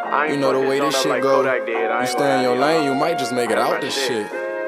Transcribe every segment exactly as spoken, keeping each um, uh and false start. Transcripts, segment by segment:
You know the way this shit go. You stay in your lane, you might just make it out this shit.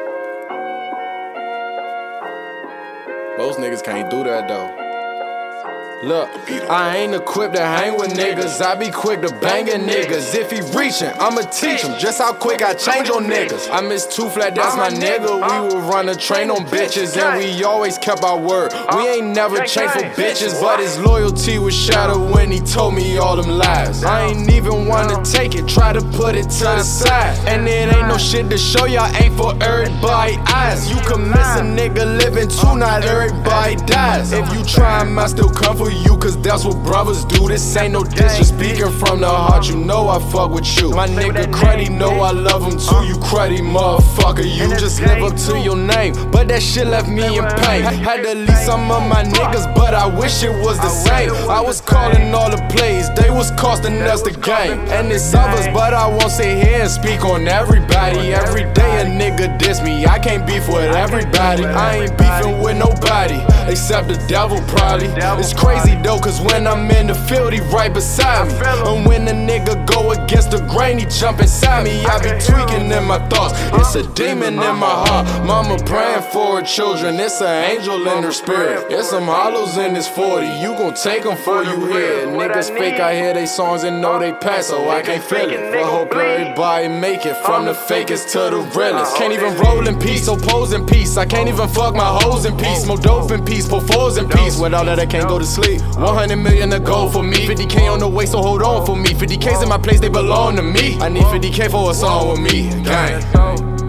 Most niggas can't do that though. Look, I ain't equipped to hang with niggas. I be quick to bangin' niggas. If he reachin', I'ma teach him just how quick I change on niggas. I miss Two Flat, that's my nigga. We would run a train on bitches, and we always kept our word. We ain't never changed for bitches, but his loyalty was shattered when he told me all them lies. I ain't even wanna take it, try to put it to the side. And it ain't no shit to show y'all, ain't for everybody eyes. You can miss a nigga living too, not everybody dies. If you try, I still come for you, cause that's what brothers do. This ain't no diss, just speaking from the heart. You know I fuck with you. My nigga Cruddy know I love him too. You cruddy motherfucker, you just live up to your name, but that shit left me in pain. Had to leave some of my niggas, but I wish it was the same. I was calling all the plays, they was costing us the game. And it's others, but I won't sit here and speak on everybody. Every day a nigga diss me, I can't beef with everybody. I ain't beefing with nobody, except the devil probably. It's crazy though, cause when I'm in the field, he right beside me. And when the nigga go against the grain, he jump inside me. I be tweaking in my thoughts, it's a demon in my heart. Mama praying for her children, it's an angel in her spirit. It's some hollows in this forty, you gon' take them for you here. Niggas fake, I hear they songs and know they pass, so I can't feel it. But hope everybody make it, from the fakest to the realest. Can't even roll in peace, so pose in peace. I can't even fuck my hoes in peace. More dope in peace, pour fours in peace. Without that I can't go to sleep. one hundred million to go for me, fifty K on the way, so hold on for me. Fifty K's in my place, they belong to me. I need fifty K for a song with me, gang.